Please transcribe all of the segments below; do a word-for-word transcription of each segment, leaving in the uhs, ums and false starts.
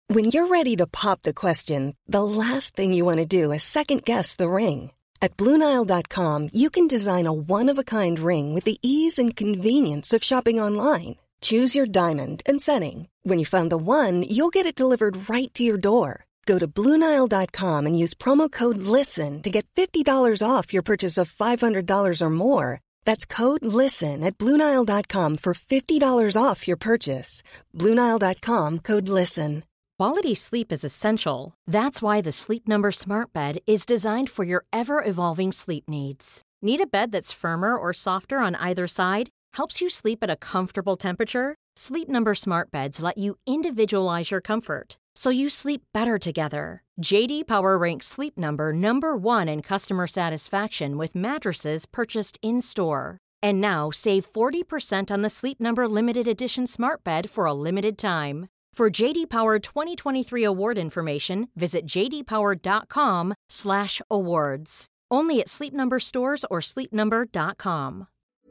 When you're ready to pop the question, the last thing you want to do is second-guess the ring. At Blue Nile dot com, you can design a one-of-a-kind ring with the ease and convenience of shopping online. Choose your diamond and setting. When you find the one, you'll get it delivered right to your door. Go to Blue Nile dot com and use promo code LISTEN to get fifty dollars off your purchase of five hundred dollars or more. That's code LISTEN at Blue Nile dot com for fifty dollars off your purchase. Blue Nile dot com, code LISTEN. Quality sleep is essential. That's why the Sleep Number Smart Bed is designed for your ever-evolving sleep needs. Need a bed that's firmer or softer on either side? Helps you sleep at a comfortable temperature? Sleep Number Smart Beds let you individualize your comfort, so you sleep better together. J D Power ranks Sleep Number number one in customer satisfaction with mattresses purchased in-store. And now, save forty percent on the Sleep Number Limited Edition Smart Bed for a limited time. For J D Power twenty twenty-three award information, visit j d power dot com slash awards. Only at Sleep Number stores or sleep number dot com.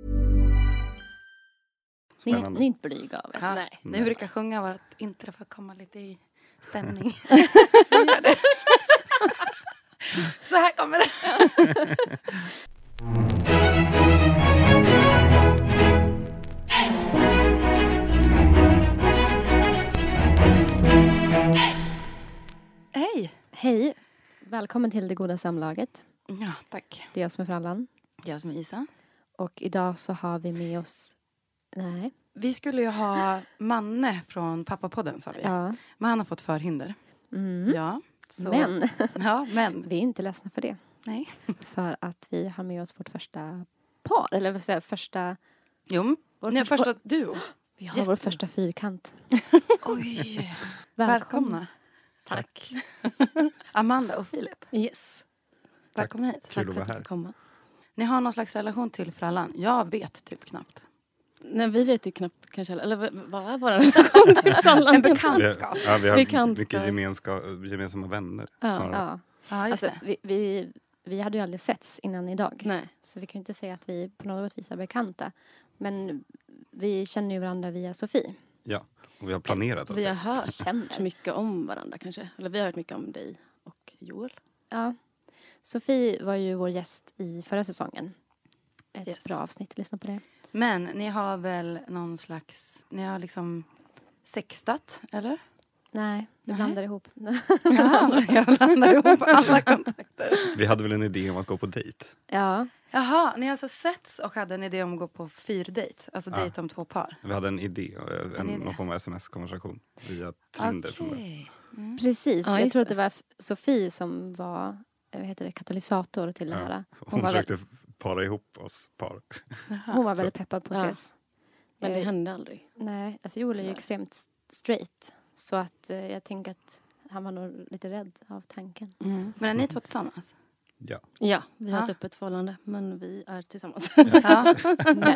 Ni, ni är inte blyga av er. Ja, Nej. ni brukar sjunga vårt intro för att komma lite i stämning. Så här kommer det. Hej. Hej. Välkommen till Det Goda Samlaget. Ja, tack. Det är jag som är Frallan. Jag som är Isa. Och idag så har vi med oss... Nej. Vi skulle ju ha Manne från Pappapodden, sa vi. Ja. Men han har fått förhinder. Mm. Ja. Så... Men. Ja, men. Vi är inte ledsna för det. Nej. För att vi har med oss vårt första par. Eller vad säger jag, första... Jo. Vår Nej, första... första duo. Vi har vår första fyrkant. Oj. Välkomna. Välkomna. Tack. Amanda och Filip. Yes. Välkomna hit. Tack Kul för att vara att du här. fick komma. Ni har någon slags relation till Frallan. Jag vet typ knappt. Nej, vi vet ju knappt kanske. Eller v- vad är vår relation till Frallan? En Vi, bekantskap. ja, vi har Bekantskap. mycket gemenska, gemensamma vänner. Ja. snarare. Ja. Ja, just Alltså, det. vi, vi, vi hade ju aldrig setts innan idag. Nej. Så vi kan ju inte säga att vi på något vis är bekanta. Men vi känner ju varandra via Sofie. Ja, och vi har planerat att Vi har ses. hört Känner. mycket om varandra kanske. Eller vi har hört mycket om dig och Joel. Ja. Sofie var ju vår gäst i förra säsongen. Ett Yes. bra avsnitt, lyssna på det. Men ni har väl någon slags... Ni har liksom sextat, eller? Nej, du Nej. blandar ihop. Ja, jag blandar ihop alla kontakter. Vi hade väl en idé om att gå på dejt. Ja, Jaha, ni har alltså setts och hade en idé om att gå på fyrdejt. Alltså Ja. dejt om två par. Vi hade en idé, en, En idé. någon form av sms-konversation via Tinder. Tror jag. Okej. Mm. precis. Ja, jag just tror att det. det var F- Sofie som var vad heter det, katalysator till det här. Ja. Hon Hon var, väl, försökte para ihop oss par. Jaha. hon var väldigt peppad på att Ja. ses. Men det Eh, hände aldrig. Nej, alltså Joel är ju Tyvärr. extremt straight. Så att eh, jag tänker att han var nog lite rädd av tanken. Mm. Men är ni två tillsammans? Ja. Ja, vi har Ja. ett öppet förhållande. Men vi är tillsammans. Ja. Men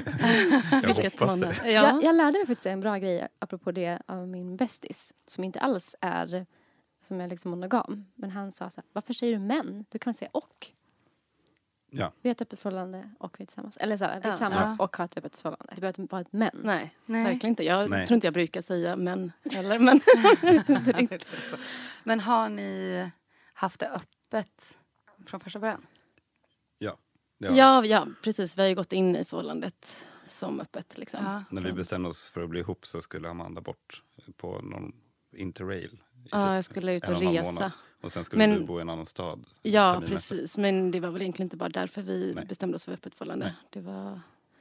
Jag Vilket hoppas man det. är. jag, jag lärde mig faktiskt en bra grej apropå det av min bästis. Som inte alls är som är liksom monogam. Men han sa så här, varför säger du män? Du kan väl säga och. Ja. Vi har ett öppet förhållande och vi är tillsammans. Eller så här, vi är Ja. tillsammans Ja. och har ett öppet förhållande. Det behöver inte vara ett män. Nej, Nej. verkligen inte. Jag Nej. tror inte jag brukar säga men. Eller men. Det är inte. Men har ni haft det öppet från första början? Ja. Ja, ja, precis. Vi har ju gått in i förhållandet som öppet liksom. Ja. När vi bestämde oss för att bli ihop så skulle Amanda bort på någon interrail. i Ja, typ jag skulle ut en och och en halv resa. månad. Och sen skulle Men- du bo i en annan stad. Ja, terminen precis. Men det var väl egentligen inte bara därför vi Nej. bestämde oss för öppet förhållande. Nej. Det var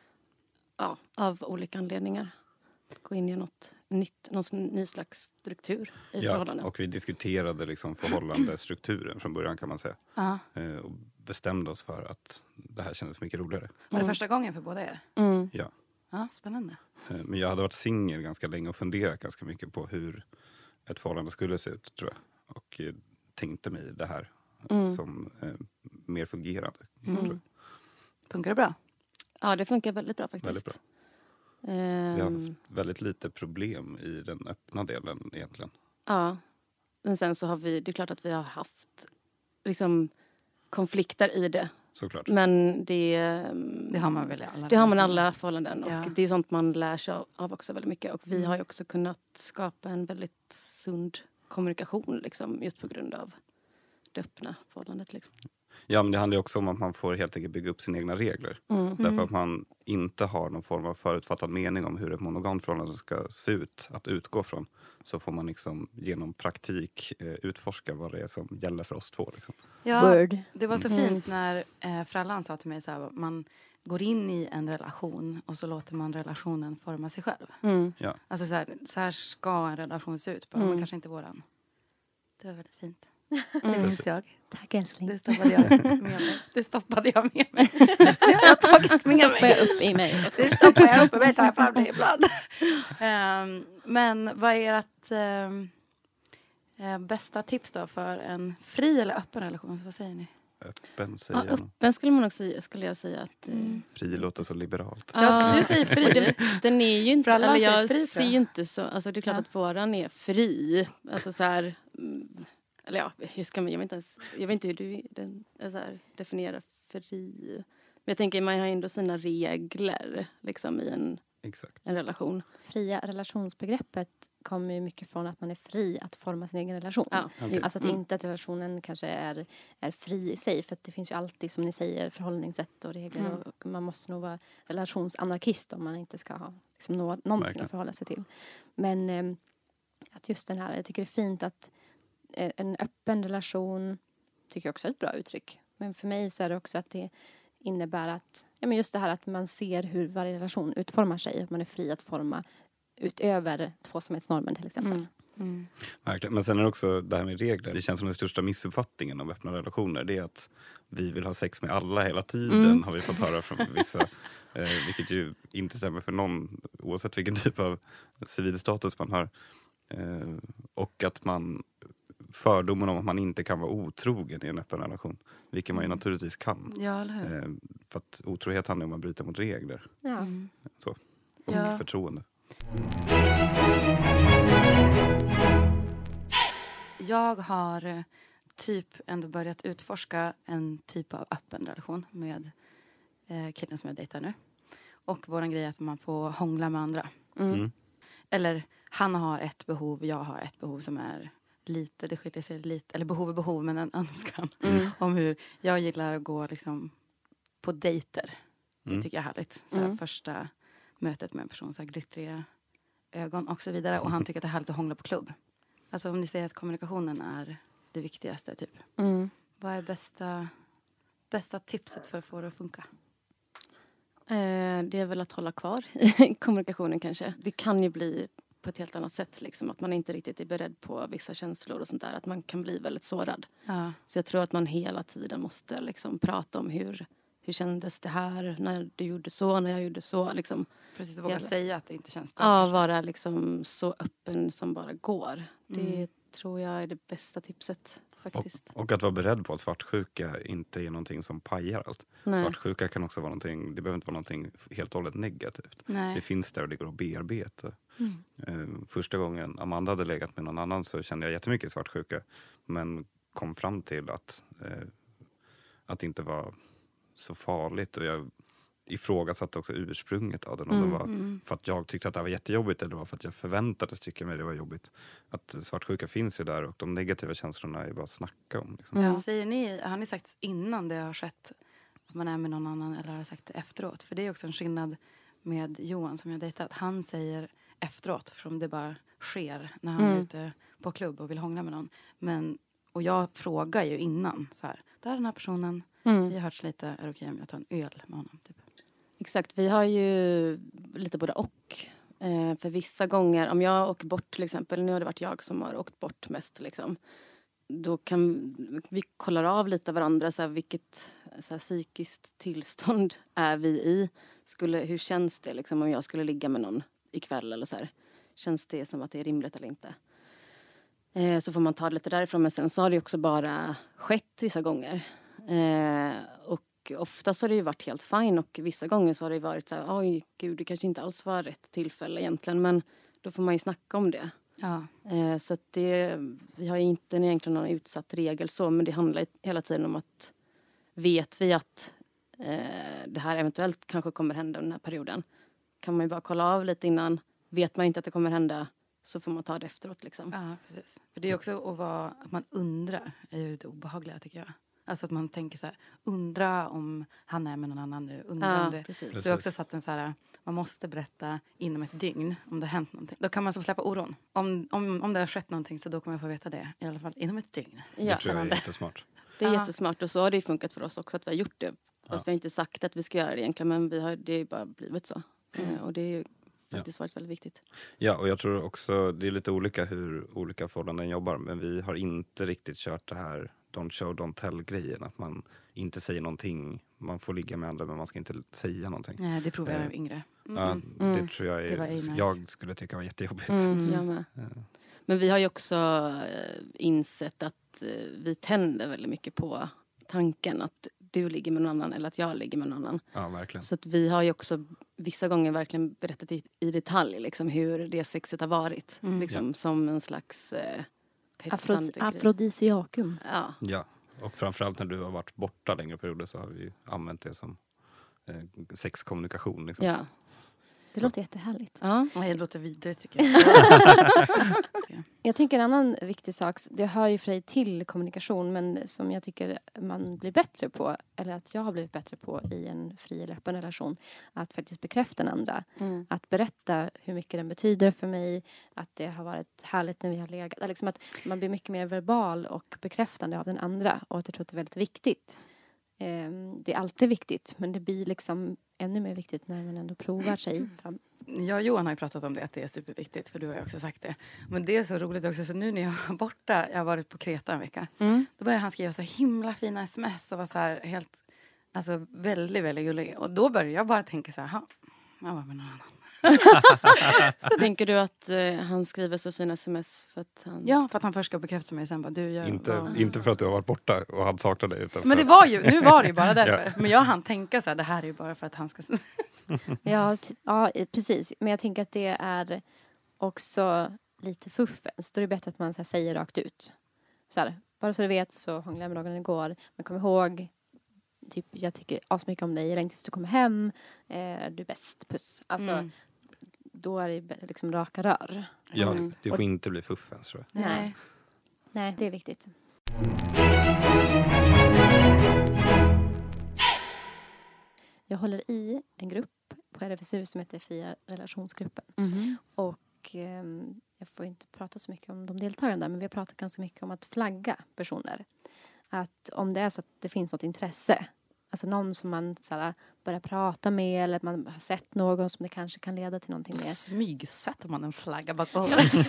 ja, av olika anledningar. Gå in i något nytt, någon sån ny slags struktur i Ja, förhållanden. och vi diskuterade liksom förhållandestrukturen från början kan man säga. Ja. Eh, och bestämde oss för att det här kändes mycket roligare. Var det första gången för båda er? Mm. Ja. Ja, spännande. Eh, men jag hade varit singel ganska länge och funderat ganska mycket på hur ett förhållande skulle se ut, tror jag. Och eh, tänkte mig det här Mm. som eh, mer fungerande. Mm. tror jag. Funkar det bra? Ja, det funkar väldigt bra faktiskt. Väldigt bra. Ehm, Vi har haft väldigt lite problem i den öppna delen egentligen. Ja, men sen så har vi, det är klart att vi har haft liksom konflikter i det. Såklart. Men det, ehm, Det har man väl i alla det har man i alla förhållanden. Och Ja. det är sånt man lär sig av- av också väldigt mycket. Och vi Mm. har ju också kunnat skapa en väldigt sund kommunikation liksom, just på grund av det öppna förhållandet. Liksom. Ja, men det handlar ju också om att man får helt enkelt bygga upp sina egna regler. Mm. Därför att man inte har någon form av förutfattad mening om hur ett monogamt förhållande ska se ut att utgå från. Så får man liksom genom praktik eh, utforska vad det är som gäller för oss två. Liksom. Ja, Word. det var så Mm. fint när eh, Frallan sa till mig så här, man går in i en relation och så låter man relationen forma sig själv. Mm. Ja. Alltså så här, så här ska en relation se ut, bara, Mm. men kanske inte våran. Det var väldigt fint. Det Mm. minns jag. Tack älskling. Det stoppade jag med mig. Det stoppade jag med mig. Det har jag tagit med Stoppar mig. jag upp i mig. Det stoppar jag upp i mig, tar jag fram det ibland. um, men vad är ert um, uh, bästa tips då för en fri eller öppen relation? Så vad säger ni? Öppen säger Ja, jag nog. öppen skulle man nog säga, skulle jag säga att... eh, Mm. Fri låter så liberalt. Ja, du säger fri. Den, den är ju inte, För alla eller säger jag fri, tror ser jag. ju inte så, alltså det är klart Ja. att våran är fri, alltså så här, mm, eller ja, hur ska man, jag vet inte ens, jag vet inte hur du den, så här, definierar fri, men jag tänker man har ändå sina regler liksom i en, Exakt. en relation. Fria relationsbegreppet kommer ju mycket från att man är fri att forma sin egen relation. Ja. Okej. Alltså att Mm. inte att relationen kanske är, är fri i sig. För att det finns ju alltid, som ni säger, förhållningssätt och regler. Mm. Och man måste nog vara relationsanarkist om man inte ska ha liksom, nå, någonting Verkligen. att förhålla sig till. Men eh, att just den här, jag tycker det är fint att eh, en öppen relation tycker jag också är ett bra uttryck. Men för mig så är det också att det innebär att, ja men just det här att man ser hur varje relation utformar sig. Att man är fri att forma utöver tvåsamhetsnormen till exempel. Mm. Mm. Verkligen. Men sen är det också det här med regler. Det känns som den största missuppfattningen om öppna relationer. Det är att vi vill ha sex med alla hela tiden. Mm. Har vi fått höra från vissa. Eh, vilket ju inte stämmer för någon. Oavsett vilken typ av civilstatus man har. Eh, och att man fördomen om att man inte kan vara otrogen i en öppen relation. Vilket man ju naturligtvis kan. Ja, eller hur? Eh, för att otrohet handlar om att bryta mot regler. Ja. Mm. Så. Och Ja. förtroende. Jag har eh, typ ändå börjat utforska en typ av öppen relation med eh, killen som jag dejtar nu. Och våran grej är att man får hångla med andra. Mm. Mm. Eller han har ett behov, jag har ett behov som är lite, det skiljer sig lite, eller behov är behov men en önskan Mm. om hur jag gillar att gå liksom på dejter. Det Mm. tycker jag är härligt. Så här, Mm. första mötet med en person, så här glittriga ögon och så vidare. Och han tycker att det är härligt att hångla på klubb. Alltså om ni säger att kommunikationen är det viktigaste typ. Mm. Vad är bästa, bästa tipset för att få det att funka? Eh, det är väl att hålla kvar i kommunikationen kanske. Det kan ju bli på ett helt annat sätt liksom, att man inte riktigt är beredd på vissa känslor och sånt där, att man kan bli väldigt sårad. Ja. Så jag tror att man hela tiden måste liksom prata om hur, hur kändes det här när du gjorde så, när jag gjorde så. Liksom. Precis, att våga Hela- säga att det inte känns bra. Ja, kanske. vara liksom så öppen som bara går. Det Mm. tror jag är det bästa tipset faktiskt. Och, och att vara beredd på att svartsjuka inte är någonting som pajar allt. Nej. Svartsjuka kan också vara någonting, det behöver inte vara någonting helt och hållet negativt. Nej. Det finns där och det går att bearbeta. Mm. Eh, första gången Amanda hade legat med någon annan så kände jag jättemycket svartsjuka. Men kom fram till att, eh, att det inte var så farligt. Och jag ifrågasatte också ursprunget av den. Om Mm. det var Mm. för att jag tyckte att det var jättejobbigt eller var för att jag förväntades tycka mig det var jobbigt. Att svartsjuka finns ju där och de negativa känslorna är bara att snacka om. Liksom. Mm. Ja. Säger ni, har ni sagt innan det har skett att man är med någon annan eller har sagt det efteråt? För det är också en skillnad med Johan som jag dejtat. Han säger efteråt, för det bara sker när han Mm. är ute på klubb och vill hångla med någon. Men, och jag frågar ju innan så här, där är den här personen, Mm. vi har hörts lite, är det okej om jag tar en öl med honom? Typ. Exakt, vi har ju lite både och. Eh, för vissa gånger, om jag åker bort till exempel, nu har det varit jag som har åkt bort mest liksom. Då kan vi kolla av lite varandra, så här, vilket så här, psykiskt tillstånd är vi i. Skulle, hur känns det liksom, om jag skulle ligga med någon ikväll eller så här. Känns det som att det är rimligt eller inte? Eh, så får man ta det lite därifrån, men sen så har det också bara skett vissa gånger. Eh, och ofta så har det ju varit helt fine och vissa gånger så har det varit så här, oj gud, det kanske inte alls var rätt tillfälle egentligen, men då får man ju snacka om det. Ja. Eh, så att det, vi har ju inte egentligen någon utsatt regel så, men det handlar hela tiden om att vet vi att eh, det här eventuellt kanske kommer hända under den här perioden, kan man ju bara kolla av lite innan. Vet man inte att det kommer hända, så får man ta det efteråt liksom. Ja, precis. För det är också att, vara, att man undrar är ju det obehagliga tycker jag. Alltså att man tänker så här, undra om han är med någon annan nu. Undra Ja, om det. precis. Så jag har också satt en så här, man måste berätta inom ett dygn om det har hänt någonting. Då kan man så släppa oron. Om, om, om det har skett någonting så då kommer jag få veta det. I alla fall inom ett dygn. Det Ja, tror jag är jättesmart. det är Ja. jättesmart och så har det ju funkat för oss också att vi har gjort det. Fast vi har inte sagt att vi ska göra det egentligen, men vi har, det är ju bara blivit så. Eh, och det är ju faktiskt varit väldigt viktigt. Ja, och jag tror också det är lite olika hur olika förhållanden jobbar. Men vi har inte riktigt kört det här don't show, don't tell-grejen. Att man inte säger någonting. Man får ligga med andra men man ska inte säga någonting. Nej, det provar jag Eh, med yngre. Mm. Ja, det Mm. tror jag Det var är, ju nice. jag skulle tycka var jättejobbigt. Mm, jag med. Ja. Men vi har ju också eh, insett att eh, vi tänder väldigt mycket på tanken att du ligger med någon annan eller att jag ligger med någon annan. Ja, verkligen. Så att vi har ju också vissa gånger verkligen berättat i, i detalj liksom, hur det sexet har varit. Mm. Liksom, som en slags eh, petsande Afros- grej. afrodisiakum. Ja. Ja, och framförallt när du har varit borta längre perioder så har vi ju använt det som eh, sexkommunikation. Liksom. Ja. Det låter jättehärligt. Ja. Nej, det låter vidrigt tycker jag. Jag tänker en annan viktig sak, det hör ju för dig till kommunikation, men som jag tycker man blir bättre på, eller att jag har blivit bättre på i en fri eller öppen relation, att faktiskt bekräfta den andra. Mm. Att berätta hur mycket den betyder för mig, att det har varit härligt när vi har legat. Liksom att man blir mycket mer verbal och bekräftande av den andra, och att jag tror att det är väldigt viktigt. Ehm, det är alltid viktigt, men det blir liksom ännu mer viktigt när man ändå provar sig fram. Jag och Johan har ju pratat om det, att det är superviktigt, för du har ju också sagt det. Men det är så roligt också, så nu när jag var borta, jag har varit på Kreta en vecka, Mm. då började han skriva så himla fina sms och var så här helt, alltså väldigt, väldigt gullig. Och då började jag bara tänka så här, ha, jag var med någon annan. Tänker du att eh, han skriver så fina sms för att han... Ja, för att han först ska bekräfta mig sen bara, du, jag Inte, var... inte för att du har varit borta och han saknar dig. Utan Men för det att- var ju, nu var det ju bara därför. Ja. Men jag hann tänka så här, det här är ju bara för att han ska... Ja, t- ja, eh, precis. Men jag tänker att det är också lite fuffens. Då är det bättre att man så här, säger rakt ut. Så här, bara så du vet så hånglade jag med någon igår. Men kom ihåg, typ, jag tycker asmycket om dig. Jag längtar tills du kommer hem. Eh, du är bäst, puss. Alltså, Mm. då är det liksom raka rör. Ja, Mm. det får inte bli fuffens tror jag. Nej. Nej, det är viktigt. Jag håller i en grupp på R F S U som heter Fria relationsgruppen. Mhm. Och ehm, jag får inte prata så mycket om de deltagarna, men vi har pratat ganska mycket om att flagga personer. Att om det är så att det finns något intresse, alltså någon som man så här, börjar prata med, eller att man har sett någon som det kanske kan leda till någonting med, Smygsätter man en flagga bak på hållet.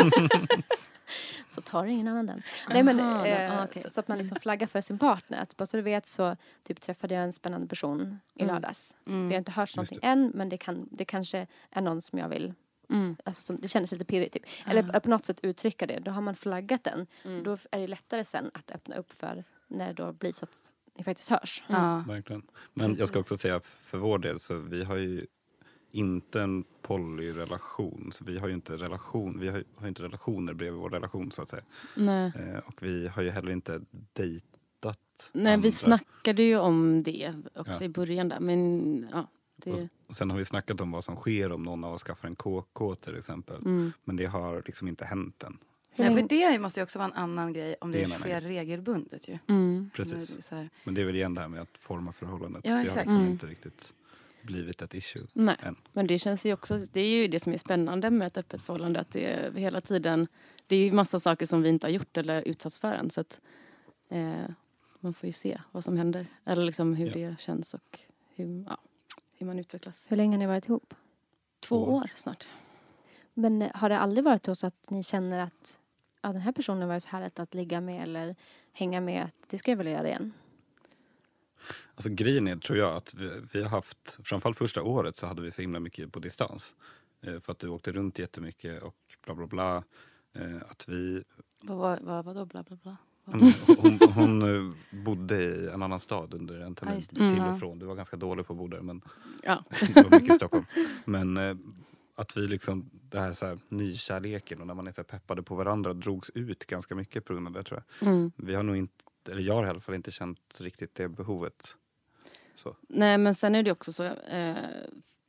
så tar ingen annan den. Nej, men, Aha, eh, ah, okej. så, så att man liksom flaggar för sin partner. Att bara så du vet så typ, träffade jag en spännande person i Mm. lördags. Mm. Vi har inte hört Just någonting det. än, men det, kan, det kanske är någon som jag vill, Mm. alltså, som, det kändes lite pirrigt typ. Eller Ah. att på något sätt uttrycka det. Då har man flaggat den. Mm. Då är det lättare sen att öppna upp för när det då blir så att ni faktiskt hörs. Ja. Verkligen. Men jag ska också säga för vår del så vi har ju inte en polyrelation. Så vi har ju inte relation, vi har, har inte relationer bredvid vår relation så att säga. Nej. Eh, och vi har ju heller inte dejtat Nej, andra. vi snackade ju om det också Ja. i början där. Men ja, det... Och, och sen har vi snackat om vad som sker om någon av oss skaffar en K K till exempel. Mm. Men det har liksom inte hänt än. Ja, för det måste ju också vara en annan grej om Det är det en annan sker regelbundet ju. Mm. Precis. Det är så här- Men det är väl igen det här med att forma förhållandet. Ja, det har exakt. liksom Mm. inte riktigt blivit ett issue Nej, än. men det känns ju också, det är ju det som är spännande med ett öppet förhållande, att det är hela tiden, det är ju massa saker som vi inte har gjort eller utsatts för än, så att eh, man får ju se vad som händer, eller liksom hur Ja. det känns och hur, ja, hur man utvecklas. Hur länge har ni varit ihop? Två Två år. år snart. Men eh, har det aldrig varit så att ni känner att ja, den här personen var så härligt att ligga med eller hänga med, att det ska jag väl göra igen? Alltså grejen är, tror jag, att vi, vi har haft, framförallt första året så hade vi så himla mycket på distans. Eh, för att du åkte runt jättemycket och bla bla bla. Eh, att vi, Vad, vad, vad, vadå bla bla bla? hon, hon, hon eh, bodde i en annan stad under en termin Ja, just det. till Mm. och från. Du var ganska dålig på att bo där, men Ja. det var mycket i Stockholm. Men eh, att vi liksom, det här, så här nykärleken och när man är så här peppade på varandra drogs ut ganska mycket på grund av det, tror jag. Mm. Vi har nog inte, eller jag har i alla fall inte känt riktigt det behovet. Så. Nej, men sen är det också så, eh,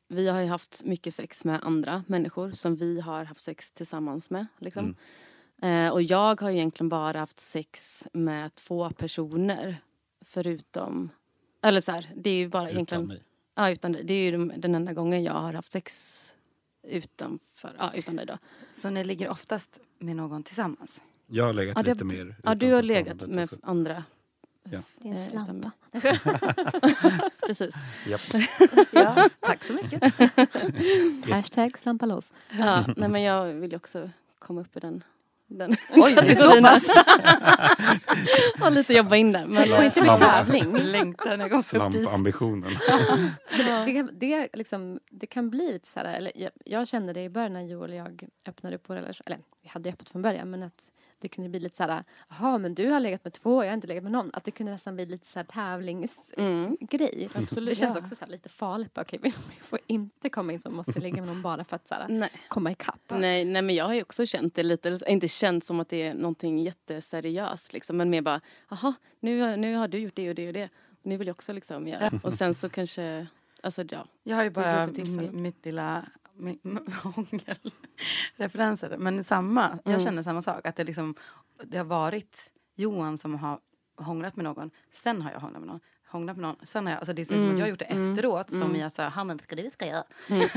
vi har ju haft mycket sex med andra människor som vi har haft sex tillsammans med. Liksom. Mm. Eh, och jag har egentligen bara haft sex med två personer. Förutom, eller så här, det är ju bara utan egentligen... mig. Ja, utan det. Det är ju de, den enda gången jag har haft sex utanför, ja, utan dig då. Så ni ligger oftast med någon tillsammans? Jag har legat Ja, det, lite mer. Ja, du har utanför legat förhållandet med också. andra. Ja. Det är en slampa. Precis. Japp. Ja, tack så mycket. Hashtag slampa loss. Ja, nej men jag vill ju också komma upp i den. den Oj, det är så pass. Och lite jobba in där. Men Det får inte bli Slampa. tävling. Längtar när jag går upp dit. Slampambitionen. Det, det, kan- det, liksom, det kan bli lite så här, eller jag, jag kände det i början när Joel och jag öppnade upp vår relation, eller vi hade öppet från början, men att det kunde bli lite så här, jaha men du har legat med två, jag har inte legat med någon, att det kunde nästan bli lite så här tävlingsgrej. Mm. Absolut. Det känns Ja. också så här lite farligt, bara, okej vi, vi får inte komma in så måste ligga med någon bara för att så här, Nej. komma ikapp. Nej, nej, men jag har ju också känt det lite, inte känt som att det är någonting jätteseriöst liksom, men mer bara, jaha, nu, nu har du gjort det och det och det. Nu vill jag också liksom göra. Och sen så kanske, alltså ja. Jag har ju Det är bara för tillfället. mi- mitt lilla mi- m- hångelreferenser. Men samma, jag Mm. känner samma sak. Att det, liksom, det har varit Johan som har hånglat med någon. Sen har jag hånglat med någon. Hånglat med någon. Sen har jag, alltså det är som Mm. att jag har gjort det Mm. efteråt. Som Mm. i att säga, ja men ska det vi ska göra.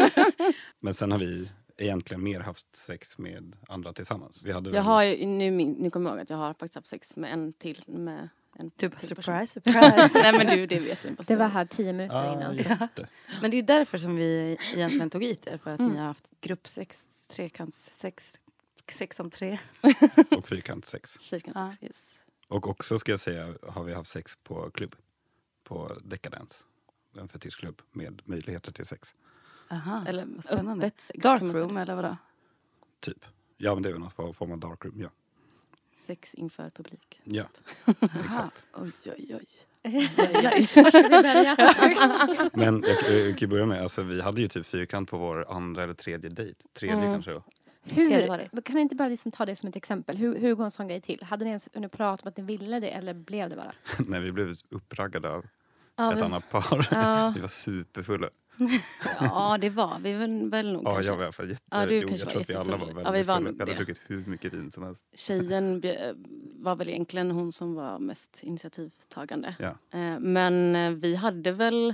Men sen har vi egentligen mer haft sex med andra tillsammans. Vi hade Jag väl- har ju, nu, min- nu kommer jag ihåg att jag har faktiskt haft sex med en till. Med en Du bara, till person. surprise, surprise. Nej men du, det vet du inte. Det var här tio minuter Ja, innan. Så. just det. Men det är ju därför som vi egentligen tog hit er. För att Mm. ni har haft gruppsex, trekantssex, sex om tre. Och fyrkantsex. Fyrkantssex, yes. Och också ska jag säga har vi haft sex på klubb. På Decadence. En fetischklubb med möjligheter till sex. Aha, Eller vad spännande. öppet sex kan man säga. Darkroom eller vadå? Typ. Ja men det är väl någon form av darkroom. Ja. Sex inför publik. Ja. Aha. Exakt. Oj, oj, oj. Var ska vi börja? Men jag, jag kan ju börja med, alltså, vi hade ju typ fyrkant på vår andra eller tredje dejt. Tredje Mm. kanske då. Tredje var det. Hur, kan ni inte bara liksom ta det som ett exempel? Hur, hur går en sån grej till? Hade ni ens hunnit prata om att ni ville det eller blev det bara? När vi blev uppraggade av Ja, ett vi, annat par. Ja. Vi var superfulla. ja, det var vi väl, väl nog Ja, kanske. jag var i alla fall jätte... Ja, du jo, kanske jag var tror att vi alla var jättefull. väldigt Ja, vi var fulla. nog Vi hade det. druckit hur mycket vin som helst. Tjejen bjö- var väl egentligen hon som var mest initiativtagande. Ja. Eh, Men eh, vi hade väl...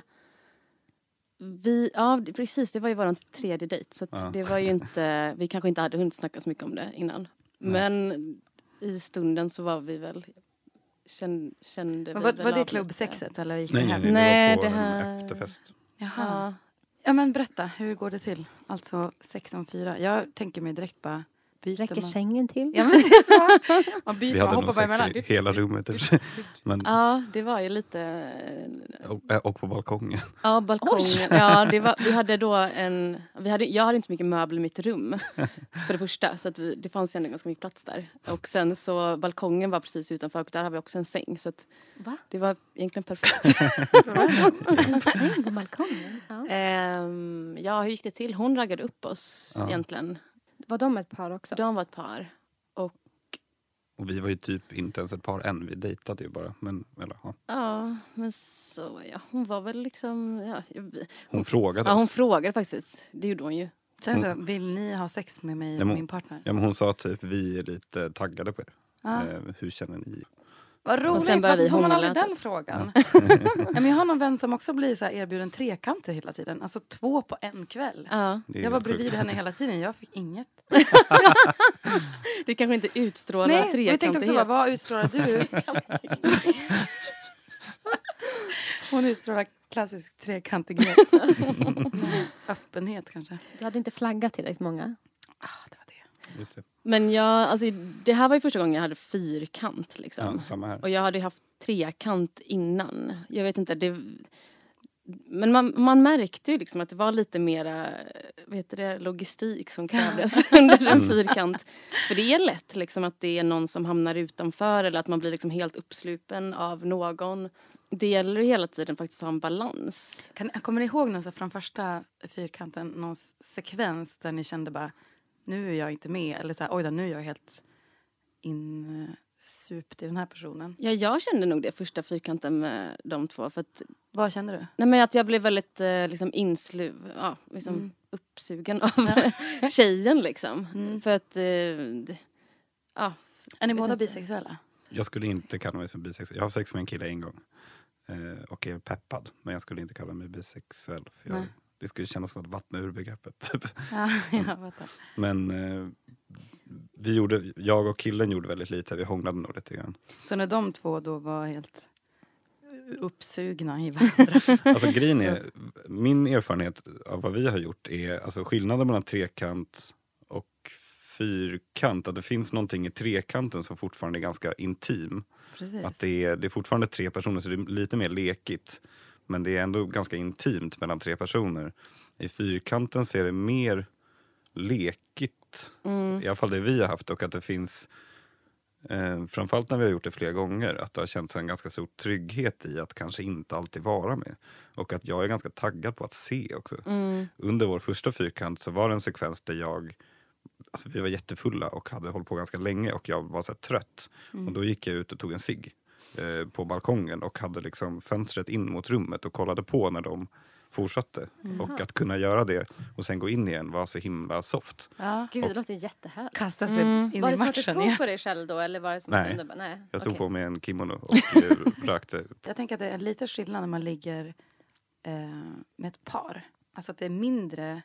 Vi, ja, det- precis. Det var ju vår tredje dejt. Så att Ja. det var ju inte... Vi kanske inte hade hunnit snacka så mycket om det innan. Men i stunden så var vi väl... Kände, kände Men vi var, väl var det av klubbsexet eller gick Nej, det nej, hem? nej, Nej, det var på det en här- efterfest. Jaha. Ja. Ja men berätta, hur går det till? Alltså sex om fyra. Jag tänker mig direkt bara byta. Räcker man... sängen till? Ja, men, man byter, Vi man hade nog hoppar bara sex emellan. i hela rummet. i och för sig. Men, Ja, det var ju lite... och, äh, och på balkongen. Ja, balkongen. Ja, det var, vi hade då en... Vi hade, jag hade inte så mycket möbler i mitt rum, för det första. Så att vi, det fanns ju ändå ganska mycket plats där. Och sen så, balkongen var precis utanför och där hade vi också en säng. Så att Va? det var egentligen perfekt. En säng på balkongen? Ja. Ehm, ja, hur gick det till? Hon raggade upp oss Ja. egentligen. Var de ett par också? De var ett par. Och Och vi var ju typ inte ens ett par än. Vi dejtade ju bara. Men, eller, ja. ja, men så, ja, hon var väl liksom... Ja, jag- Hon frågade ja, hon oss. frågade faktiskt. Det gjorde hon ju. Sen så, vill ni ha sex med mig Ja, och men- min partner? Ja, men hon sa typ vi är lite taggade på er. Ja. Eh, hur känner ni? Vad roligt, sen började varför vi får man hångla aldrig typ. den frågan? Ja, men jag har någon vän som också blir så här erbjuden trekanter hela tiden. Alltså två på en kväll. Ja. Det är Jag var helt bredvid sjukt. henne hela tiden, jag fick inget. Det kanske inte utstrålar Nej, och jag tänkte också bara, trekantighet. vad utstrålar du? Hon utstrålar klassisk trekantighet. Öppenhet kanske. Du hade inte flaggat tillräckligt många? Ah, det var det. Just det. Men jag, alltså, det här var ju första gången jag hade fyrkant. Liksom. Ja, samma här. Och jag hade ju haft trekant innan. Jag vet inte, det... Men man, man märkte ju liksom att det var lite mera, vad heter det, logistik som krävdes under en fyrkant. För det är lätt liksom att det är någon som hamnar utanför eller att man blir liksom helt uppslupen av någon. Det gäller ju hela tiden faktiskt att ha en balans. Kan, kommer ni ihåg någon så här från första fyrkanten, någon s- sekvens där ni kände bara, nu är jag inte med. Eller så här, oj då, nu är jag helt insupt i den här personen. Ja, jag kände nog det första fyrkanten med de två. För att Vad kände du? Nej, men att jag blev väldigt eh, liksom inslu... Ja, liksom Mm. uppsugen av tjejen liksom. Mm. För att... Eh, det, ja, Är ni vet båda inte. bisexuella? Jag skulle inte kalla mig som bisexuell. Jag har sex med en kille en gång. Eh, och är peppad. Men jag skulle inte kalla mig bisexuell. För jag, Nej. det skulle kännas som att vattna ur begreppet. Typ. Ja, jag fattar. Men eh, vi gjorde, jag och killen gjorde väldigt lite. Vi hånglade nog lite grann. Så när de två då var helt uppsugna i varandra. Alltså grejen är, min erfarenhet av vad vi har gjort är alltså skillnaden mellan trekant och fyrkant. Att det finns någonting i trekanten som fortfarande är ganska intim. Precis. Att det är, det är fortfarande tre personer så det är lite mer lekigt. Men det är ändå ganska intimt mellan tre personer. I fyrkanten så är det mer lekigt. Mm. I alla fall det vi har haft. Och att det finns, eh, framförallt när vi har gjort det flera gånger, att det har känts en ganska stor trygghet i att kanske inte alltid vara med. Och att jag är ganska taggad på att se också. Mm. Under vår första fyrkant så var det en sekvens där jag, alltså vi var jättefulla och hade hållit på ganska länge och jag var så här trött. Mm. Och då gick jag ut och tog en cigg eh, på balkongen och hade liksom fönstret in mot rummet och kollade på när de fortsatte. Mm. Och att kunna göra det och sen gå in igen var så himla soft. Ja. Gud, det låter jättehärligt. Kasta sig Mm. in Var i det som att du matchen. tog Ja. på dig själv då? Eller var det som Nej. att du bara, nej? Jag tog okej. på mig en kimono och eh, rökte. Jag tänker att det är lite skillnad när man ligger eh, med ett par. Alltså att det är mindre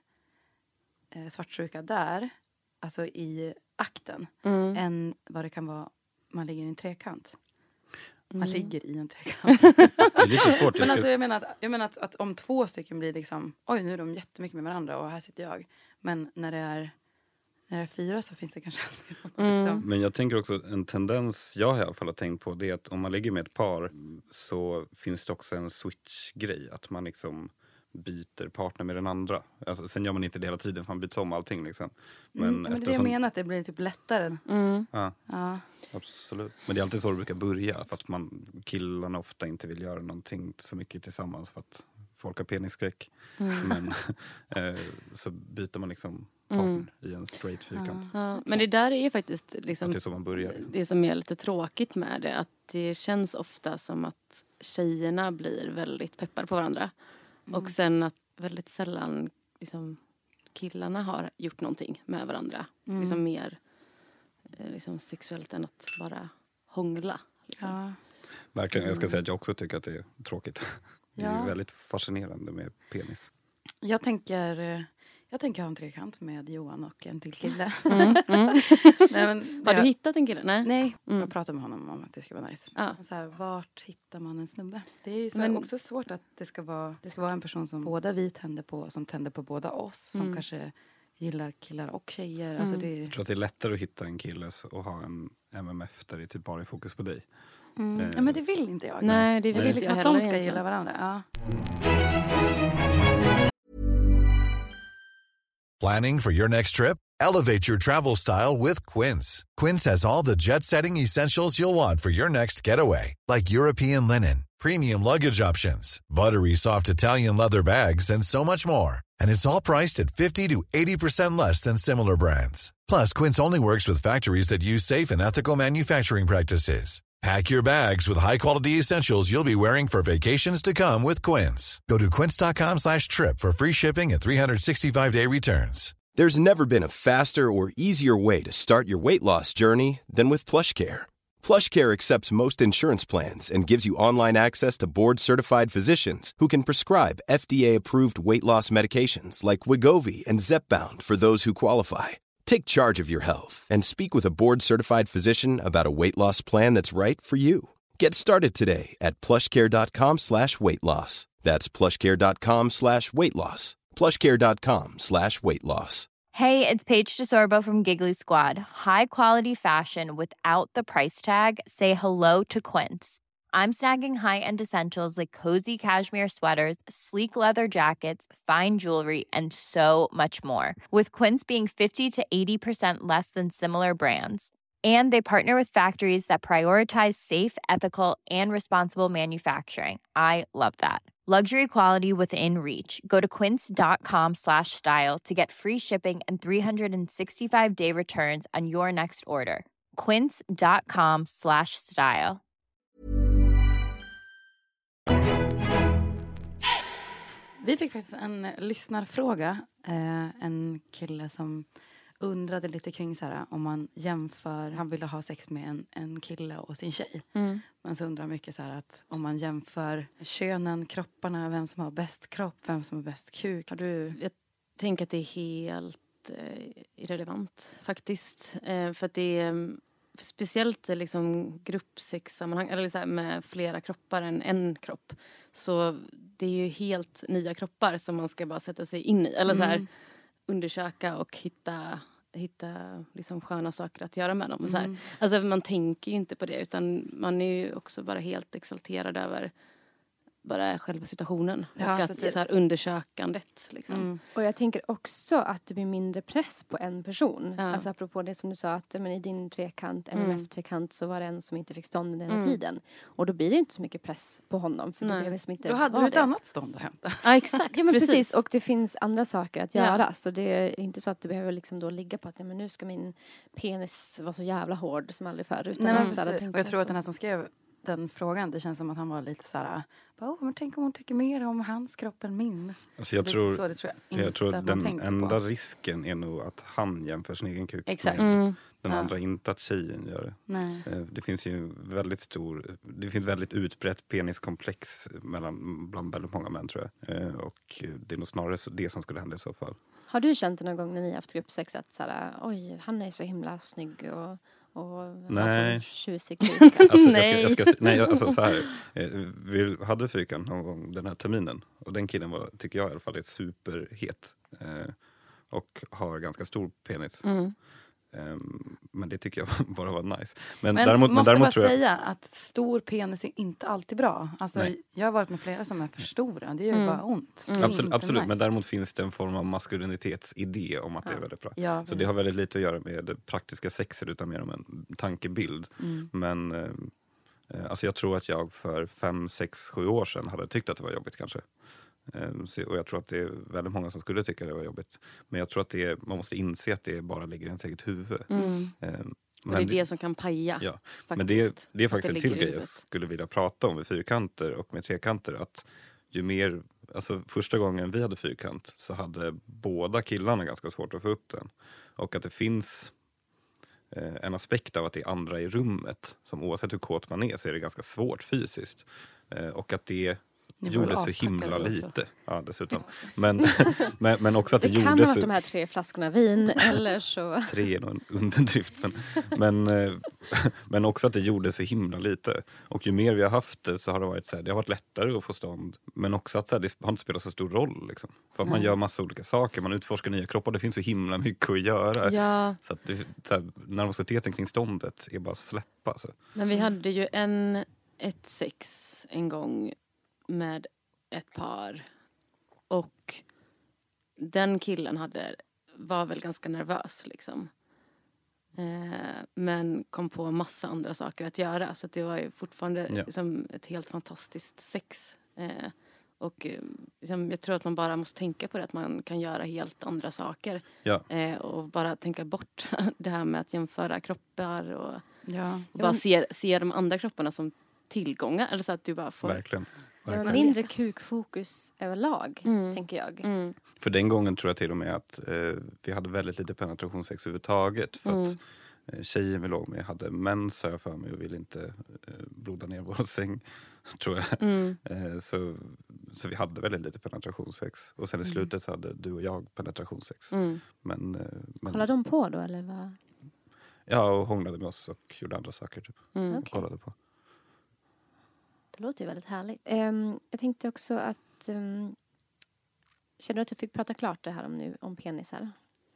eh, svartsjuka där, alltså i akten, Mm. än vad det kan vara man ligger i en trekant. Man Mm. ligger i en trekant. Det är lite svårt. Jag Men ska, alltså jag menar, att, jag menar att, att om två stycken blir liksom, oj nu är de jättemycket med varandra och här sitter jag. Men när det är, när det är fyra så finns det kanske aldrig någon. Mm. Liksom. Men jag tänker också, en tendens jag i alla fall har tänkt på, det är att om man ligger med ett par så finns det också en switch-grej. Att man liksom byter partner med den andra. Alltså, sen gör man inte det hela tiden för man byter om allting liksom. Men, Mm, men det är det jag eftersom, menar, att det blir typ lättare. Mm. ja, Ja. absolut. Men det är alltid så det brukar börja. För att man, killarna ofta inte vill göra någonting så mycket tillsammans för att folk har penisskräck. Mm. Men eh, så byter man liksom partner i en straight fyrkant. Ja, men det där är ju faktiskt Att liksom det är så man börjar. Liksom. det som är lite tråkigt med det. Att det känns ofta som att tjejerna blir väldigt peppade på varandra. Mm. Och sen att väldigt sällan liksom, killarna har gjort någonting med varandra. Mm. Liksom mer eh, liksom, sexuellt än att bara hångla. Liksom. Ja. Verkligen, jag ska säga att jag också tycker att det är tråkigt. Det är Ja. ju väldigt fascinerande med penis. Jag tänker, eh, jag tänker ha en trekant med Johan och en till kille. Mm, mm. Nej, men Har jag- du hittat en kille? Nej. Nej, Mm. jag pratade med honom om att det skulle vara nice. Ja. Så här, vart hittar man en snubbe? Det är ju så Men- också svårt att det ska vara, det ska vara en person som båda vi tänder på, som tänder på båda oss, som Mm. kanske gillar killar och tjejer. Alltså Mm. det är, Jag tror att det är lättare att hitta en kille och ha en M M F där det är typ bara är fokus på dig. mm. Eh, Ja, men det vill inte jag. Nej, det jag vill vill inte liksom jag att de heller ska egentligen. gilla varandra. Ja. Planning for your next trip? Elevate your travel style with Quince. Quince has all the jet-setting essentials you'll want for your next getaway, like European linen, premium luggage options, buttery soft Italian leather bags, and so much more. And it's all priced at fifty to eighty percent less than similar brands. Plus, Quince only works with factories that use safe and ethical manufacturing practices. Pack your bags with high-quality essentials you'll be wearing for vacations to come with Quince. Go to quince.com slash trip for free shipping and three sixty-five day returns. There's never been a faster or easier way to start your weight loss journey than with PlushCare. PlushCare accepts most insurance plans and gives you online access to board-certified physicians who can prescribe F D A-approved weight loss medications like Wegovy and Zepbound for those who qualify. Take charge of your health and speak with a board-certified physician about a weight loss plan that's right for you. Get started today at plushcare.com slash weight loss. That's plushcare.com slash weight loss. plushcare.com slash weight loss. Hey, it's Paige DeSorbo from Giggly Squad. High quality fashion without the price tag. Say hello to Quince. I'm snagging high-end essentials like cozy cashmere sweaters, sleek leather jackets, fine jewelry, and so much more. With Quince being fifty to eighty percent less than similar brands. And they partner with factories that prioritize safe, ethical, and responsible manufacturing. I love that. Luxury quality within reach. Go to quince.com slash style to get free shipping and three sixty-five day returns on your next order. Quince.com slash style. Vi fick faktiskt en lyssnarfråga. Eh, en kille som undrade lite kring så här, om man jämför, han ville ha sex med en, en kille och sin tjej. Mm. Man så undrar mycket så här att om man jämför könen, kropparna, vem som har bäst kropp, vem som har bäst kuk. Har du... Jag tänker att det är helt eh, irrelevant faktiskt. Eh, för att det är speciellt liksom gruppsexsammanhang, eller så här, med flera kroppar än en kropp. Så det är ju helt nya kroppar som man ska bara sätta sig in i. Eller så här, Mm. undersöka och hitta, hitta liksom sköna saker att göra med dem. Och så Mm. här. Alltså man tänker ju inte på det, utan man är ju också bara helt exalterad över bara själva situationen. Ja, och att precis. så här, undersökandet liksom. Mm. Och jag tänker också att det blir mindre press på en person. Ja. Alltså apropå det som du sa, att men, i din trekant, Mm. M M F-trekant, så var det en som inte fick stånd under hela Mm. tiden. Och då blir det inte så mycket press på honom. För Nej. det blev liksom inte Då hade var du ett det. annat stånd att hämta. Ja, exakt. Ja, men precis. precis. Och det finns andra saker att Ja. göra. Så det är inte så att det behöver liksom då ligga på att nej, men nu ska min penis vara så jävla hård som aldrig förr. Utan Nej, men att så här, precis. tänka Och jag tror att så. den här som skrev den frågan, det känns som att han var lite så här, bara, oh, men tänk om hon tycker mer om hans kropp än min. Alltså jag Lite tror, så, det tror jag inte jag tror att att man den tänker enda på. risken är nog att han jämför sin egen kuk Exakt. med Mm. den Ja. andra, inte att tjejen gör det. Nej. Eh, Det finns ju väldigt stor, det finns väldigt utbrett peniskomplex mellan, bland väldigt många män tror jag. Eh, Och det är nog snarare så- det som skulle hända i så fall. Har du känt det någon gång när ni har haft gruppsex att så här, oj, han är så himla snygg och, och Nej. har så tjusig kuk? Alltså, Nej. Jag ska, jag ska, nej, alltså så här. eh, Vi hade fyrkant någon gång den här terminen. Och den killen var, tycker jag i alla fall, är superhet. Eh, och har ganska stor penis. Mm. Ehm, men det tycker jag bara var nice. Men, Men däremot, men måste däremot bara tror jag... säga att stor penis är inte alltid bra. Alltså, Nej. jag har varit med flera som är för stora. Det gör ju Mm. bara ont. Det är Absolut, inte absolut. nice. Men däremot finns det en form av maskulinitetsidé om att det är väldigt bra. Ja, Så det har väldigt lite att göra med det praktiska sexet utan mer om en tankebild. Mm. Men eh, eh, alltså jag tror att jag för fem, sex, sju år sedan hade tyckt att det var jobbigt kanske. Eh, så, och jag tror att det är väldigt många som skulle tycka det var jobbigt. Men jag tror att det är, man måste inse att det bara ligger i ens eget huvud. Mm. Eh, Och det är det som kan paja. Ja, faktiskt. men det, det är Att faktiskt en ligger till i grej jag huvudet. skulle vilja prata om med fyrkanter och med trekanter. Att ju mer, alltså första gången vi hade fyrkant så hade båda killarna ganska svårt att få upp den. Och att det finns eh, en aspekt av att det är andra i rummet. Som oavsett hur kåt man är så är det ganska svårt fysiskt. Eh, och att det Ni var gjorde väl så aspackade himla också. lite. Ja, dessutom. Men, men, men också att det, Det kan ha gjorde varit så... de här tre flaskorna vin eller så. Tre är nog en underdrift. Men, men, eh, men också att det gjorde så himla lite. Och ju mer vi har haft det så har det varit så här, det har varit lättare att få stånd. Men också att så här, det har inte spelat så stor roll. Liksom. För att man gör massa olika saker. Man utforskar nya kroppar. Det finns så himla mycket att göra. Ja, Så att det, så här, nervositeten kring ståndet är bara att släppa. Så. men vi hade ju en, ett sex en gång med ett par. Och den killen hade, var väl ganska nervös liksom. Eh, men kom på massa andra saker att göra. Så att det var ju fortfarande Ja. liksom, ett helt fantastiskt sex. Eh, och eh, liksom, jag tror att man bara måste tänka på det. Att man kan göra helt andra saker. Ja. Eh, och bara tänka bort det här med att jämföra kroppar. Och, Ja. och bara se, se de andra kropparna som tillgångar. Eller så att du bara får... Verkligen. Ja, Verkligen. mindre kukfokus överlag, Mm. tänker jag. Mm. För den gången tror jag till och med att eh, vi hade väldigt lite penetrationssex överhuvudtaget. För Mm. att eh, tjejen vi låg med hade mens, har jag för mig, och ville inte eh, bloda ner vår säng, tror jag. Mm. Eh, så, så vi hade väldigt lite penetrationssex. Och sen i slutet så hade du och jag penetrationssex. Mm. Men, eh, men, Kollar de på då, eller vad? ja, och hånglade med oss och gjorde andra saker. Typ. Mm. Okej. Kollade på. Det låter ju väldigt härligt. Ehm, jag tänkte också att... Um, känner du att du fick prata klart det här om, nu, om penisar?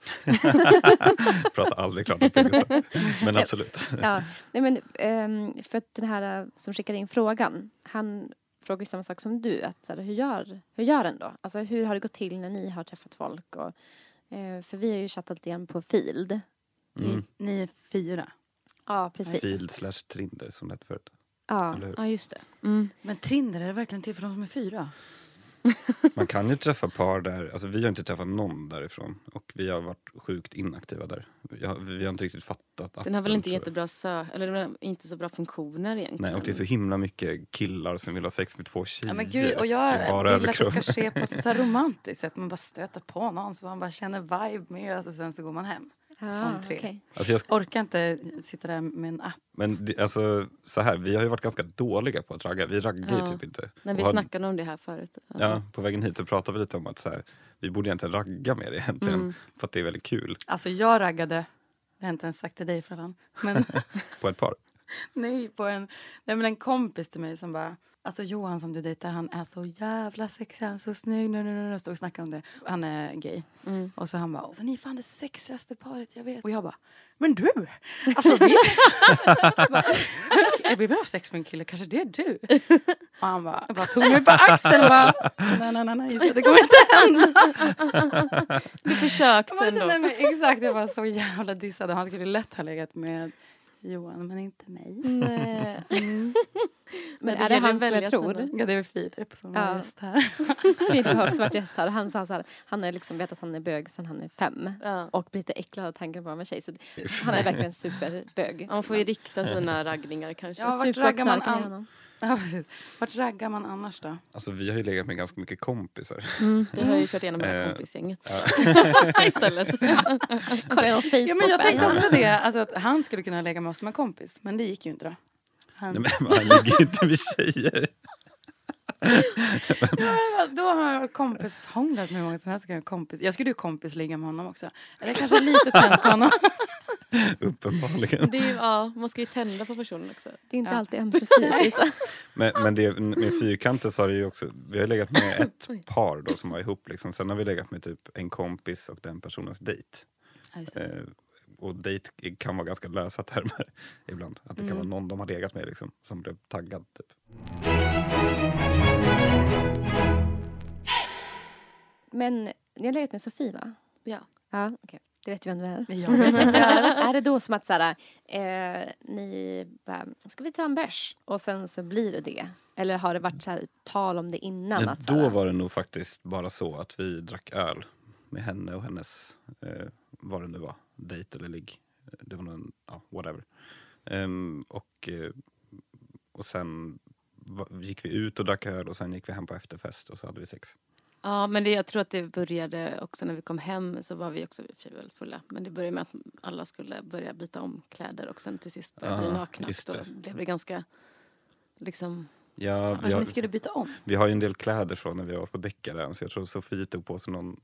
Pratar aldrig klart om penisar. Men absolut. Ja, nej men, ehm, för att den här eh, som skickade in frågan, han frågar ju samma sak som du. Att, så här, hur, gör, hur gör den då? Alltså, hur har det gått till när ni har träffat folk? Och, eh, för vi har ju chattat lite grann på Field. Mm. Ni är fyra. Ja, precis. Field slash Trinder som det hette förut. Ja. Eller hur? Ja, just det. Mm. Men Tinder, är det verkligen till för de som är fyra? Man kan ju träffa par där, alltså vi har inte träffat någon därifrån och vi har varit sjukt inaktiva där. Jag, vi har inte riktigt fattat att den har väl inte jättebra sö eller den har inte så bra funktioner egentligen. Nej, och det är så himla mycket killar som vill ha sex med två tjejer. Ja, men gud, och jag bara vill att det ska ske på så här romantiskt sätt. Man bara stöter på någon så man bara känner vibe med och sen så går man hem. Ah, om tre. okay. Alltså jag sk- orkar inte sitta där med en app. Men det, alltså så här, vi har ju varit ganska dåliga på att ragga. Vi raggar Ja. ju typ inte. När vi Och har- snackade om det här förut. Ja, på vägen hit så pratade vi lite om att så här, vi borde egentligen ragga mer egentligen. Mm. För att det är väldigt kul Alltså jag raggade, det har inte ens sagt till dig Frallan. Men på ett par. nej, på en, nej, men en kompis till mig som bara, alltså Johan som du dejtar, han är så jävla sexig, han är så snygg. Nu, nu, nu, nu. Stod och snackade om det. Han är gay. Mm. Och så han bara, alltså, ni är fan det sexigaste paret jag vet. Och jag bara, men du! Alltså vi... jag vill väl ha sex med en kille, kanske det är du? Och han bara, jag bara tog mig på axeln och bara, nej, nej, nej, nej, det kommer inte hända. Du försökte Jag ändå. kände mig, exakt, jag var så jävla dissad. Han skulle lätt ha legat med Johan, men inte mig. Nej. Mm. Men det är det gäller han att som jag välja tror? sina- Ja, det är Filip som Ja. är gäst här. Filip har också varit gäst här och han sa så här, han har liksom vet att han är bög sedan han är fem. Ja. Och blir lite äcklad av tanken på att vara med tjej. Så han är verkligen superbög. Ja, man får ju rikta sina raggningar kanske. Ja, vart raggar man Superknarkar an- honom. Ja, precis. Vart raggar man annars då? Alltså vi har ju legat med ganska mycket kompisar. Mm, det har jag ju kört igenom med Eh, kompisgänget. Ja. Istället. Kolla igenom Facebook. Ja, men jag tänkte bara, också det. Alltså att han skulle kunna lägga med oss som en kompis. Men det gick ju inte då. Han... Nej, men han ligger ju inte med tjejer. Ja, då har jag kompis hånglat med hur många som helst. Kan jag kompis. Jag skulle ju kompis ligga med honom också. Eller kanske lite tänt på honom. Uppenbarligen. Det är ju, ja, man ska ju tända på personen också. Det är inte Ja. alltid ömsesidigt. Men, men det, med fyrkanter så har det ju också, vi har legat med ett par då som var ihop liksom. Sen har vi legat med typ en kompis och den personens dejt. Eh, och dejt kan vara ganska lösa termer ibland. Att det kan Mm. vara någon de har legat med liksom, som blev taggad typ. Men ni har legat med Sofie, va? Ja. Ja, okej. Det vet ju vem du är. Jag vet inte. är det då som att såhär, eh, ni bara, ska vi ta en bärs? Och sen så blir det det. Eller har det varit så här, tal om det innan? Ja, att, då såhär, var det nog faktiskt bara så att vi drack öl med henne och hennes, eh, vad det nu var, dejt eller ligg. Det var någon, ja, whatever. Ehm, och, eh, och sen va, gick vi ut och drack öl och sen gick vi hem på efterfest och så hade vi sex. Ja, men det, jag tror att det började också när vi kom hem så var vi också väldigt fulla. Men det började med att alla skulle börja byta om kläder och sen till sist börja bli Ja, nakna. just Då det. blev det ganska liksom... Ja, vi Alltså, har, ni skulle byta om. vi har ju en del kläder från när vi var på Deckaren, så jag tror Sofie tog på sig någon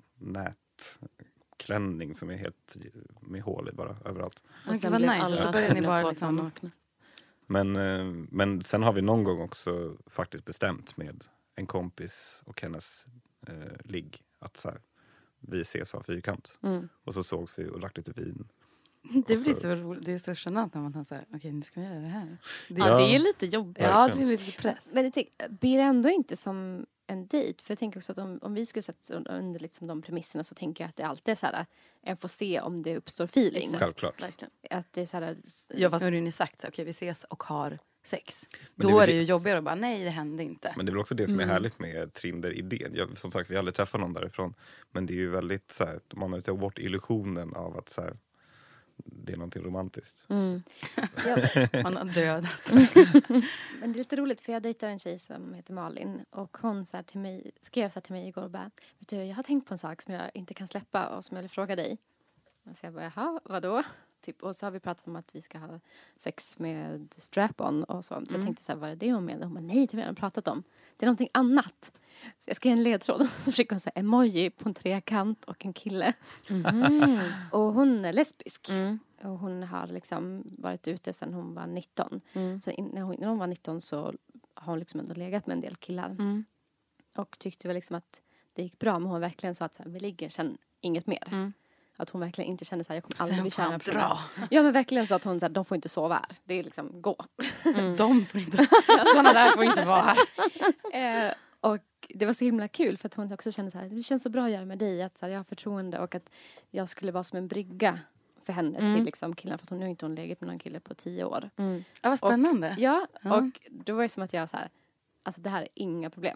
nätklänning som är helt med hål i bara överallt. Och sen vad nice. Och så började ni bara på liksom... nakna. Men, eh, men sen har vi någon gång också faktiskt bestämt med en kompis och hennes eh, ligg att så här, vi ses av fyrkant. Mm. Och så sågs vi och drack lite vin. Det blir så- så roligt. Det är så genant när man kan säga, okej nu ska vi göra det här. Det, Ja, Ja. det är lite jobbigt. ja, det är lite press. Men det tänk- blir det ändå inte som en dejt? För jag tänker också att om, om vi skulle sätta under liksom de premisserna så tänker jag att det alltid är så här, en får se om det uppstår feeling. Exakt. Självklart. Verkligen. Att det är så här, Ja, fast nu har ju ni sagt, okej vi ses och har sex. Men det Då är är väl det det- ju jobbigare att bara, nej det hände inte. Men det är väl också det som är Mm. härligt med Trinder-idén. Jag, som sagt, vi har aldrig träffat någon därifrån. Men det är ju väldigt så här, man har ju tagit bort illusionen av att så här, det är någonting romantiskt. Mm. Man har dödat. Men det är lite roligt för jag dejtar en tjej som heter Malin och hon så här till mig, skrev så här till mig igår och bara, vet du, jag har tänkt på en sak som jag inte kan släppa och som jag vill fråga dig. Och så jag bara, jaha, vadå? Typ, och så har vi pratat om att vi ska ha sex med strap-on och så. Så jag Mm. tänkte så här, vad är det hon menar? Hon bara, nej det har vi redan pratat om. Det är någonting annat. Så jag ska ge en ledtråd. Så försöker hon säga emoji på en trekant och en kille. Och hon är lesbisk. Mm. Och hon har liksom varit ute sedan hon var nitton. Mm. Sen in, när, hon, när hon var nitton så har hon liksom ändå legat med en del killar. Mm. Och tyckte väl liksom att det gick bra. Men hon verkligen sa att så här, vi ligger sen inget mer. Mm. Att hon verkligen inte kände så här, jag kommer aldrig Sen bli kär i den fan här dra. personen. Ja men verkligen så att hon så här, de får inte sova här. Det är liksom, gå. De får inte, sådana där får inte vara här. eh, och det var så himla kul för att hon också kände så här, det känns så bra att göra med dig. Att så här, jag har förtroende och att jag skulle vara som en brygga för henne Mm. till liksom killarna. För att hon nu har inte hon legat med någon kille på tio år. Mm. Ja, vad spännande. Ja, Ja. och då var det som att jag så här, alltså det här är inga problem.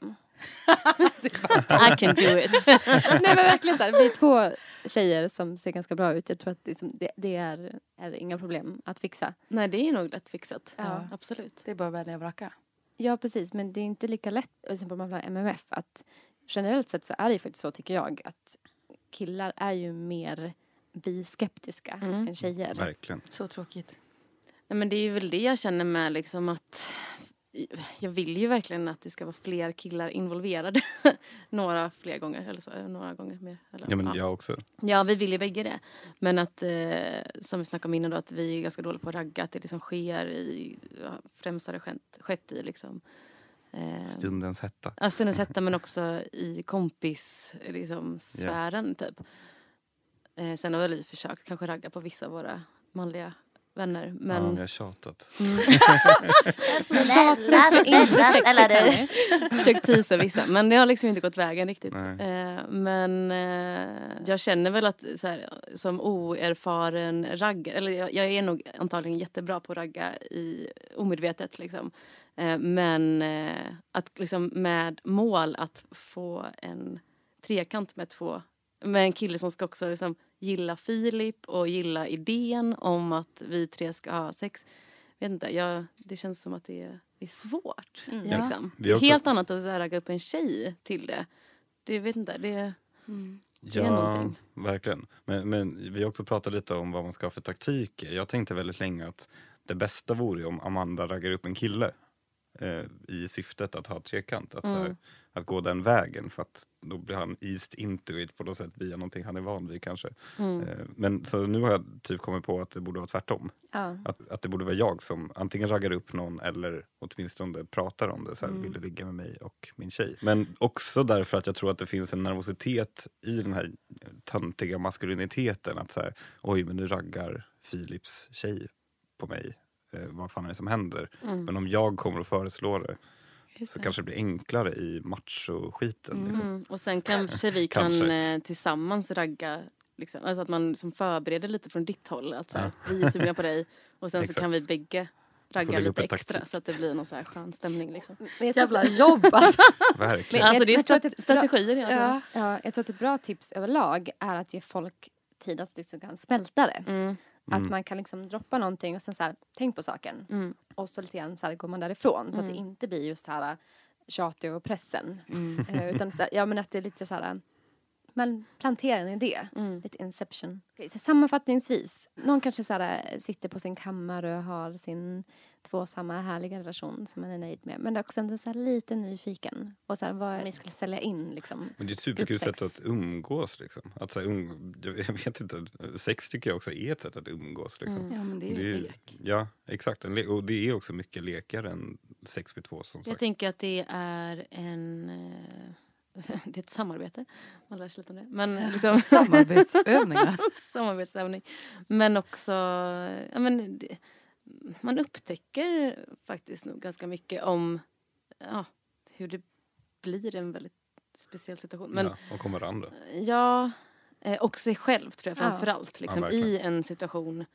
I can do it. Nej men verkligen så här, vi är två tjejer som ser ganska bra ut. Jag tror att liksom, det, det är, är inga problem att fixa. Nej, det är nog lätt fixat. Ja. Absolut. Det är bara att välja och vraka. Ja, precis. Men det är inte lika lätt, exempel om man har M M F, att generellt sett så är det ju faktiskt så, tycker jag, att killar är ju mer biskeptiska Mm. än tjejer. Verkligen. Så tråkigt. Nej, men det är ju väl det jag känner med liksom att jag vill ju verkligen att det ska vara fler killar involverade. några fler gånger eller så, några gånger mer. Eller, Ja, men ja. jag också. Ja, vi vill ju bägge det. Men att, eh, som vi snackade om innan då, att vi är ganska dåliga på att ragga. Att det liksom sker i, ja, främst har det skett, skett i liksom... Eh, Stundens hetta. ja, stundens hetta, men också i kompis, liksom, sfären, typ. Eh, sen har väl vi försökt kanske ragga på vissa av våra manliga vänner. Ja, Men... vi har tjatat. Tjatsex är inte sexigt. Försökt tisa vissa, men det har liksom inte gått vägen riktigt. Nej. Eh, men eh, jag känner väl att så här, som oerfaren raggare, eller jag, jag är nog antagligen jättebra på att ragga i omedvetet liksom. Eh, men eh, att liksom med mål att få en trekant med två, med en kille som ska också liksom gilla Filip och gilla idén om att vi tre ska ha sex. Vet inte, jag, det känns som att det är, det är svårt. Mm. Ja. Liksom. Vi Det är också- helt annat att så här ragga upp en tjej till det. Det vet inte, det är... Mm. Det är Ja, någonting. verkligen. Men, men vi har också pratat lite om vad man ska ha för taktiker. Jag tänkte väldigt länge att det bästa vore om Amanda raggar upp en kille eh, i syftet att ha trekant. Att, så här, Mm. att gå den vägen, för att då blir han eased into it på något sätt via någonting han är van vid kanske. Mm. Eh, men så nu har jag typ kommit på att det borde vara tvärtom. Ja. Att, att det borde vara jag som antingen raggar upp någon eller åtminstone pratar om det. Så här, Mm. vill du ligga med mig och min tjej? Men också därför att jag tror att det finns en nervositet i den här töntiga maskuliniteten. Att så här, oj men nu raggar Philips tjej på mig. Eh, vad fan är det som händer? Mm. Men om jag kommer att föreslå det Just så det. kanske det blir enklare i macho-skiten. Liksom. Mm. Och sen kanske vi kan Kanske. eh, tillsammans ragga. Liksom. Alltså att man som förbereder lite från ditt håll. Att så här, vi är sugna på dig. Och sen så Exakt. kan vi bägge ragga lägga upp lite en extra. taktik. Så att det blir någon så här skön stämning. Liksom. Men jag tror Jävla att- jobb alltså. Verkligen. Men- Alltså jag- det är jag tror att strate- det är bra- strategier hela tiden. Ja, ja, jag tror att ett bra tips överlag är att ge folk tid att liksom kan smälta det. Mm. Att man kan liksom droppa någonting och sen så här, tänk på saken. Mm. Och så lite grann så här går man därifrån. Så att det Mm. inte blir just här tjatig och pressen. Mm. Eh, utan att, ja, men att det är lite så här, men plantera en idé. Mm. Lite inception. Okej, så sammanfattningsvis. Någon kanske så här, sitter på sin kammare och har sin tvåsamma härliga relation som man är nöjd med. Men det är också ändå så här lite nyfiken. Och så här, vad ni skulle sälja in liksom. Men det är ett superkul Gruppsex. sätt att umgås. Liksom. Att, så här, um, jag vet inte, sex tycker jag också är ett sätt att umgås. Liksom. Mm. Ja men det är Det är ju ju- lek. Ja, exakt. En le- och det är också mycket lekar än sex med två, som Jag sagt. tänker att det är en... Eh, det är ett samarbete. Man lär sig lite om det. Men liksom, Samarbetsövningar. samarbetsövning. Men också... Ja, men det, man upptäcker faktiskt nog ganska mycket om ja, hur det blir en väldigt speciell situation. Men ja, och kommer andra. ja, eh, och sig själv tror jag Ja. framförallt. Liksom, Ja, I verkligen. en situation.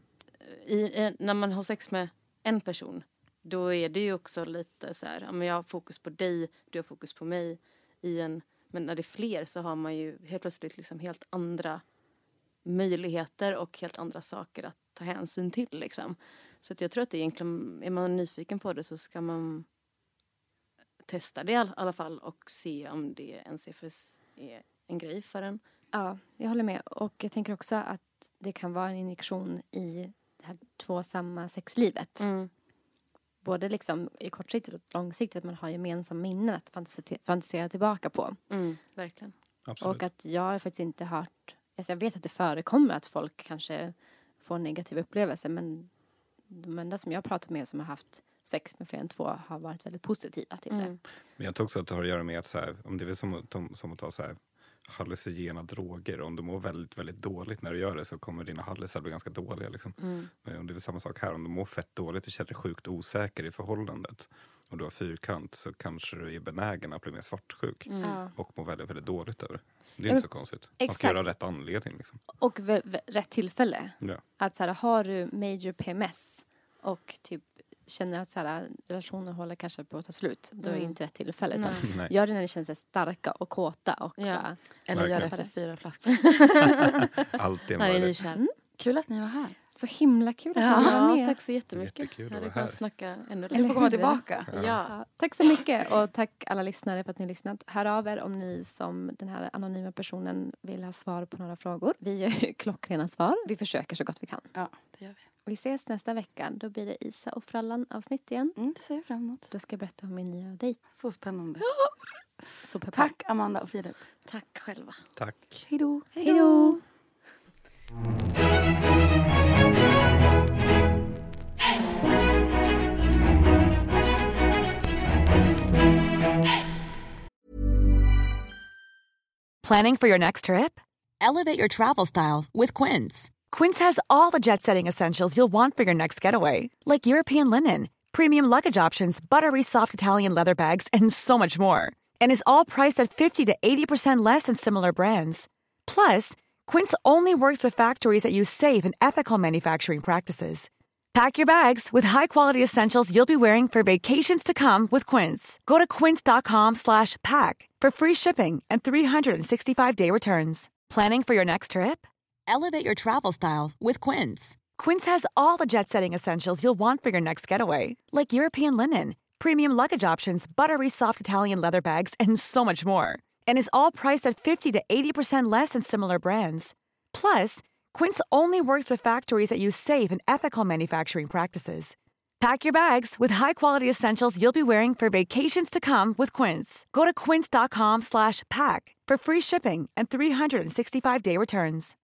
I, eh, när man har sex med en person. Då är det ju också lite så här. Ja, men jag har fokus på dig. Du har fokus på mig. I en, men när det är fler så har man ju helt plötsligt liksom helt andra möjligheter. Och helt andra saker att ta hänsyn till. Liksom. Så att jag tror att det egentligen. Är man nyfiken på det så ska man testa det i alla- alla fall. Och se om det ens är, för, är en grej för en. Ja, jag håller med. Och jag tänker också att det kan vara en injektion i det här tvåsamma sexlivet. Mm. Både liksom i kortsiktigt och långsiktigt. Att man har gemensamma minnen att fantisera, fantisera tillbaka på. Mm, verkligen. Absolut. Och att jag har faktiskt inte hört... Alltså jag vet att det förekommer att folk kanske får negativa upplevelser. Men de enda som jag har pratat med som har haft sex med fler än två har varit väldigt positiva till det. Mm. Men jag tror också att det har att göra med att så här, om det är väl som, att- som att ta så här hallucinogena droger. Om du mår väldigt, väldigt dåligt när du gör det så kommer dina hallisar bli ganska dåliga. Liksom. Mm. Men om det är väl samma sak här. Om du mår fett dåligt och känner dig sjukt osäker i förhållandet och du har fyrkant så kanske du är benägen att bli mer svartsjuk. Mm. Ja. Och mår väldigt, väldigt dåligt över det. Det är Ja, inte så konstigt. Man ska exakt. göra rätt anledning. Liksom. Och v- v- rätt tillfälle. Ja. Att så här, har du major P M S och typ känner att så här, relationer håller kanske på att ta slut, då är det Mm. inte rätt tillfälle. Utan Nej. gör det när ni känner sig starka och kåta. Och Ja. bara, Eller gör det Verkligen. efter fyra flaskor. Allt är Här är möjligt. nykär. Mm. Kul att ni var här. så himla kul att Ja. ni var Ja, med. tack så jättemycket. Jättekul att Jag hade vara här. kunnat snacka ännu Eller Ni får längre. komma hur? tillbaka. Ja. Ja, tack så mycket och tack alla lyssnare för att ni har lyssnat. Hör av er om ni som den här anonyma personen vill ha svar på några frågor. Vi gör ju klockrena svar. Vi försöker så gott vi kan. Ja, det gör vi. Vi ses nästa vecka. Då blir det Isa och Frallan avsnitt igen. Mm, det ser jag fram emot. Då ska jag berätta om min nya dejt. Så spännande. Så peppad. Tack Amanda och Filip. Tack själva. Tack. Hej då. Hej då! Planning for your next trip? Elevate your travel style with Quince. Quince has all the jet-setting essentials you'll want for your next getaway, like European linen, premium luggage options, buttery soft Italian leather bags, and so much more. And is all priced at fifty to eighty percent less than similar brands. Plus, Quince only works with factories that use safe and ethical manufacturing practices. Pack your bags with high-quality essentials you'll be wearing for vacations to come with Quince. Go to quince.com slash pack for free shipping and three sixty-five day returns. Planning for your next trip? Elevate your travel style with Quince. Quince has all the jet-setting essentials you'll want for your next getaway, like European linen, premium luggage options, buttery soft Italian leather bags, and so much more. And is all priced at fifty to eighty percent less than similar brands. Plus, Quince only works with factories that use safe and ethical manufacturing practices. Pack your bags with high-quality essentials you'll be wearing for vacations to come with Quince. Go to quince.com slash pack for free shipping and three sixty-five day returns.